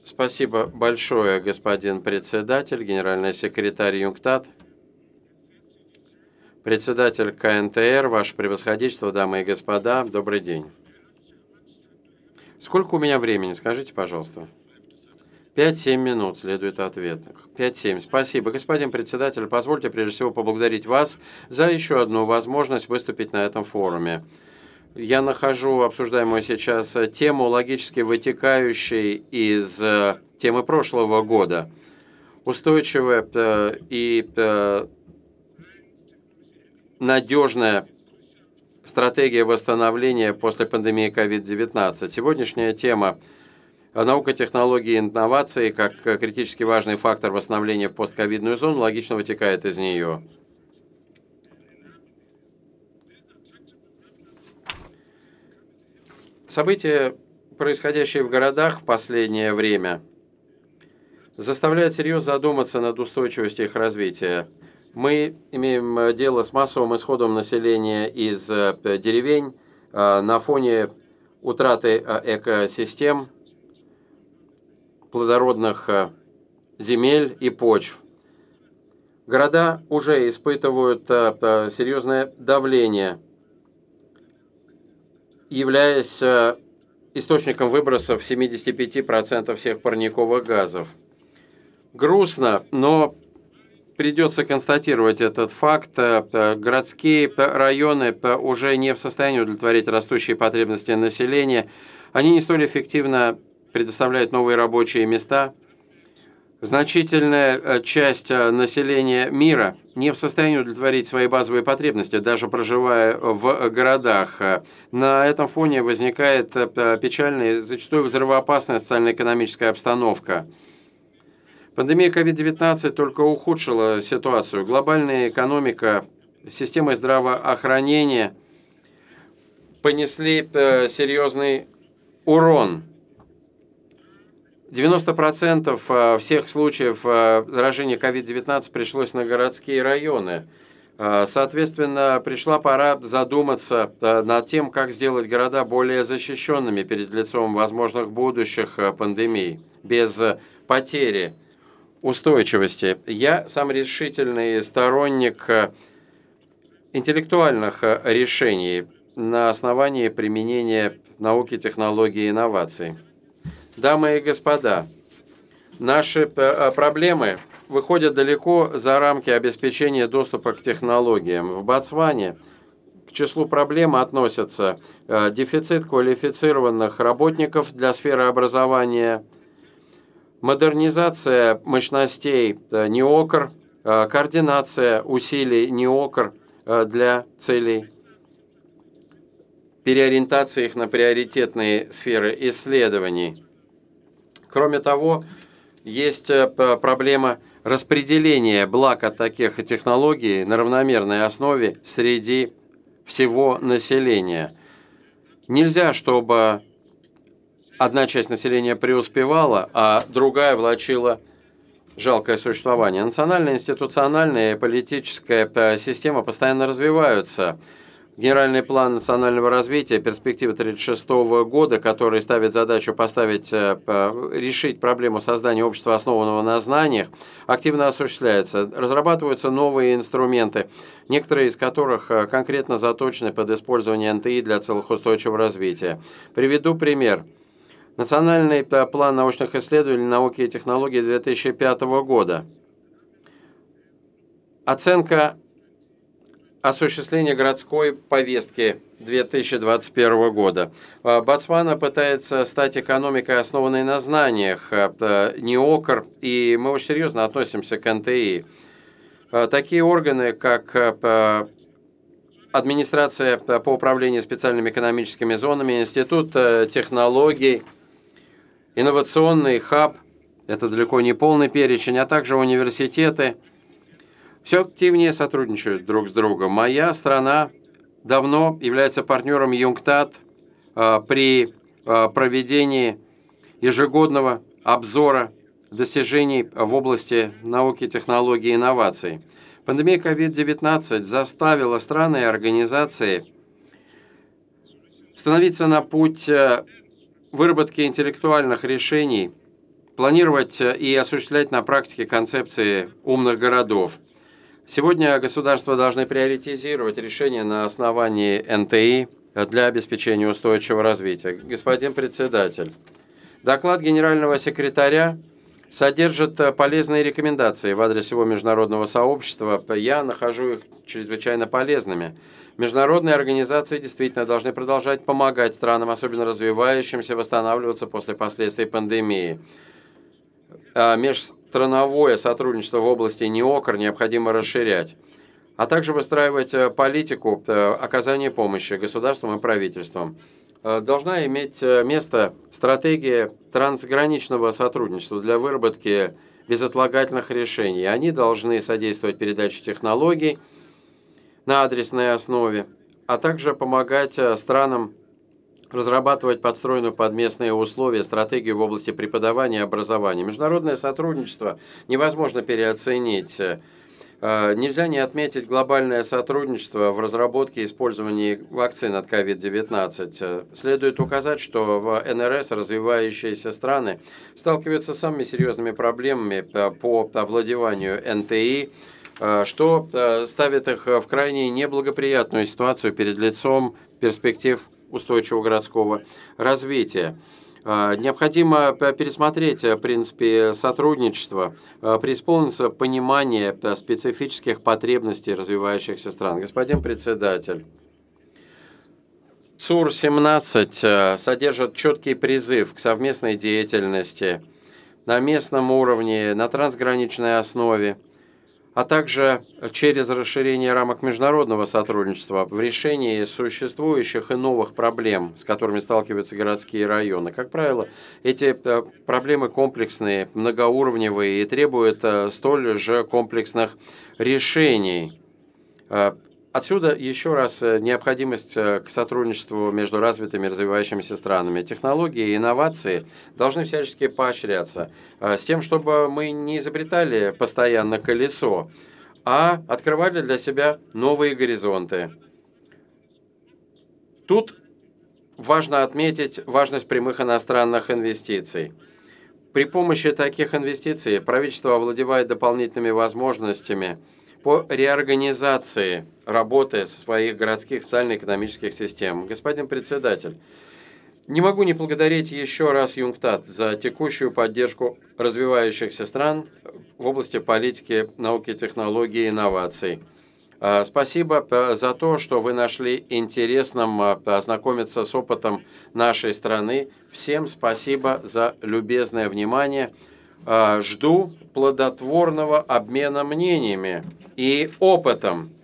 Спасибо большое, господин председатель, генеральный секретарь ЮНКТАД, председатель КНТР, ваше превосходительство, дамы и господа, добрый день. Сколько у меня времени, скажите, пожалуйста. 5-7 минут, следует ответ. 5-7. Спасибо. Господин председатель, позвольте прежде всего поблагодарить вас за еще одну возможность выступить на этом форуме. Я нахожу обсуждаемую сейчас тему, логически вытекающей из темы прошлого года. Устойчивая и надежная стратегия восстановления после пандемии COVID-19. Сегодняшняя тема наука, технологии и инновации как критически важный фактор восстановления в постковидную зону логично вытекает из нее. События, происходящие в городах в последнее время, заставляют серьезно задуматься над устойчивостью их развития. Мы имеем дело с массовым исходом населения из деревень на фоне утраты экосистем, плодородных земель и почв. Города уже испытывают серьезное давление, являясь источником выбросов 75% всех парниковых газов. Грустно, но придется констатировать этот факт. Городские районы уже не в состоянии удовлетворить растущие потребности населения. Они не столь эффективно предоставляют новые рабочие места. Значительная часть населения мира не в состоянии удовлетворить свои базовые потребности, даже проживая в городах. На этом фоне возникает печальная и зачастую взрывоопасная социально-экономическая обстановка. Пандемия COVID-19 только ухудшила ситуацию. Глобальная экономика, системы здравоохранения понесли серьезный урон. 90% всех случаев заражения COVID-19 пришлось на городские районы. Соответственно, пришла пора задуматься над тем, как сделать города более защищенными перед лицом возможных будущих пандемий, без потери устойчивости. Я сам решительный сторонник интеллектуальных решений на основании применения науки, технологий и инноваций. Дамы и господа, наши проблемы выходят далеко за рамки обеспечения доступа к технологиям. В Ботсване к числу проблем относятся дефицит квалифицированных работников для сферы образования, модернизация мощностей НИОКР, координация усилий НИОКР для целей переориентации их на приоритетные сферы исследований. Кроме того, есть проблема распределения благ от таких технологий на равномерной основе среди всего населения. Нельзя, чтобы одна часть населения преуспевала, а другая влачила жалкое существование. Национальная, институциональная и политическая система постоянно развиваются. Генеральный план национального развития, перспектива 1936 года, который ставит задачу решить проблему создания общества, основанного на знаниях, активно осуществляется. Разрабатываются новые инструменты, некоторые из которых конкретно заточены под использование НТИ для целых устойчивого развития. Приведу пример. Национальный план научных исследований, науки и технологий 2005 года. Оценка осуществления городской повестки 2021 года. Ботсвана пытается стать экономикой, основанной на знаниях, НИОКР, и мы очень серьезно относимся к НТИ. Такие органы, как администрация по управлению специальными экономическими зонами, Институт технологий, инновационный хаб, это далеко не полный перечень, а также университеты, все активнее сотрудничают друг с другом. Моя страна давно является партнером ЮНКТАД при проведении ежегодного обзора достижений в области науки, технологий и инноваций. Пандемия COVID-19 заставила страны и организации становиться на путь выработки интеллектуальных решений планировать и осуществлять на практике концепции умных городов. Сегодня государства должны приоритизировать решения на основании НТИ для обеспечения устойчивого развития. Господин председатель, доклад генерального секретаря содержит полезные рекомендации в адрес всего международного сообщества. Я нахожу их чрезвычайно полезными. Международные организации действительно должны продолжать помогать странам, особенно развивающимся, восстанавливаться после последствий пандемии. Межстрановое сотрудничество в области НИОКР необходимо расширять, а также выстраивать политику оказания помощи государствам и правительствам. Должна иметь место стратегия трансграничного сотрудничества для выработки безотлагательных решений. Они должны содействовать передаче технологий на адресной основе, а также помогать странам разрабатывать подстроенную под местные условия стратегию в области преподавания и образования. Международное сотрудничество невозможно переоценить. Нельзя не отметить глобальное сотрудничество в разработке и использовании вакцин от COVID-19. Следует указать, что в НРС развивающиеся страны сталкиваются с самыми серьезными проблемами по овладеванию НТИ, что ставит их в крайне неблагоприятную ситуацию перед лицом перспектив устойчивого городского развития. Необходимо пересмотреть принципы сотрудничества, преисполниться понимание специфических потребностей развивающихся стран. Господин председатель, ЦУР-17 содержит четкий призыв к совместной деятельности на местном уровне, на трансграничной основе, а также через расширение рамок международного сотрудничества в решении существующих и новых проблем, с которыми сталкиваются городские районы. Как правило, эти проблемы комплексные, многоуровневые и требуют столь же комплексных решений. Отсюда еще раз необходимость к сотрудничеству между развитыми и развивающимися странами. Технологии и инновации должны всячески поощряться с тем, чтобы мы не изобретали постоянно колесо, а открывали для себя новые горизонты. Тут важно отметить важность прямых иностранных инвестиций. При помощи таких инвестиций правительство овладевает дополнительными возможностями по реорганизации работы своих городских социально-экономических систем. Господин председатель, не могу не благодарить еще раз ЮНКТАД за текущую поддержку развивающихся стран в области политики, науки, технологий и инноваций. Спасибо за то, что вы нашли интересным ознакомиться с опытом нашей страны. Всем спасибо за любезное внимание. Жду плодотворного обмена мнениями и опытом.